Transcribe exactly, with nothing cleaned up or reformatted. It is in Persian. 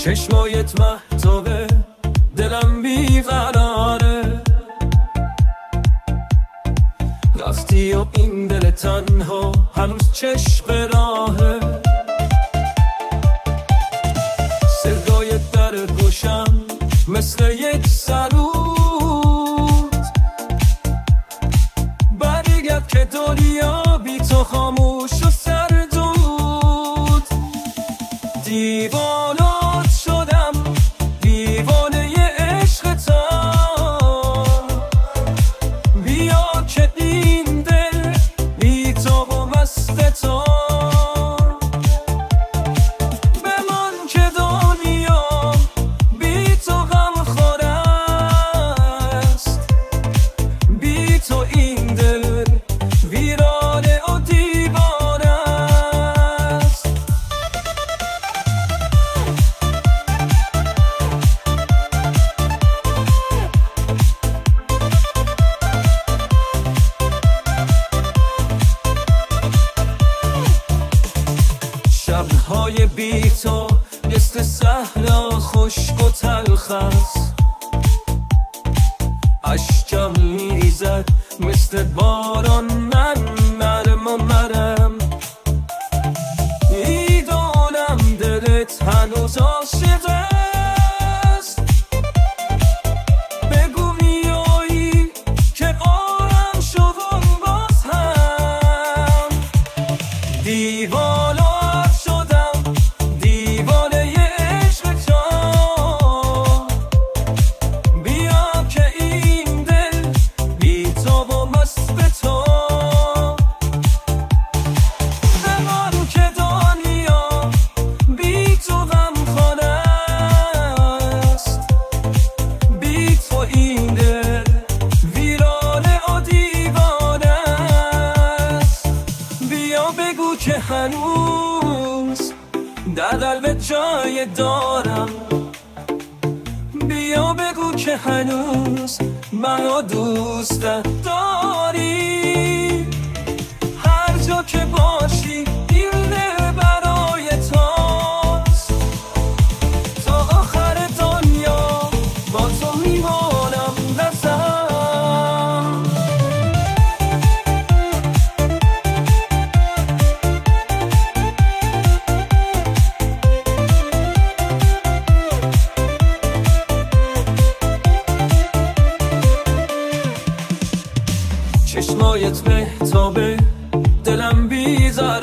چشمایت مهتابه دلم بیقراره، رفتی و این دل تنها هنوز چشم راهه. صدای در گوشم مثل یک سرود، برگرد که دنیا بی تو خاموش و سردود. دیوانات شدم، دیوانه عشق تا، بیا که این دل بی تو و مست تو. بمان که دنیا بی تو غمخوار است، بی تو این دل ویرانه و دیوانه است. شبهای بی تو مثل صحرا خشک و تلخ است، اشکم میریزد مثل باران، من نرم و مرم. میدانم دلت هنوز عاشق است، بگو میایی که آرم شدم باز هم. دیوانات شدم، دیوانه عشق تو، بیا که این دل بی تو و مست به تو. بمان که دنیا بی تو غمخوار است، بی تو این دل ویرانه و دیوانه است. بیا بگو که هنوز در قلبت جای دارم، بیا بگو که هنوز منو دوست داری. هر جا که باشی این دل برای توست، تا آخر دنیا با تو میمانم نزن. چشمایت مهتابه دلم بیزار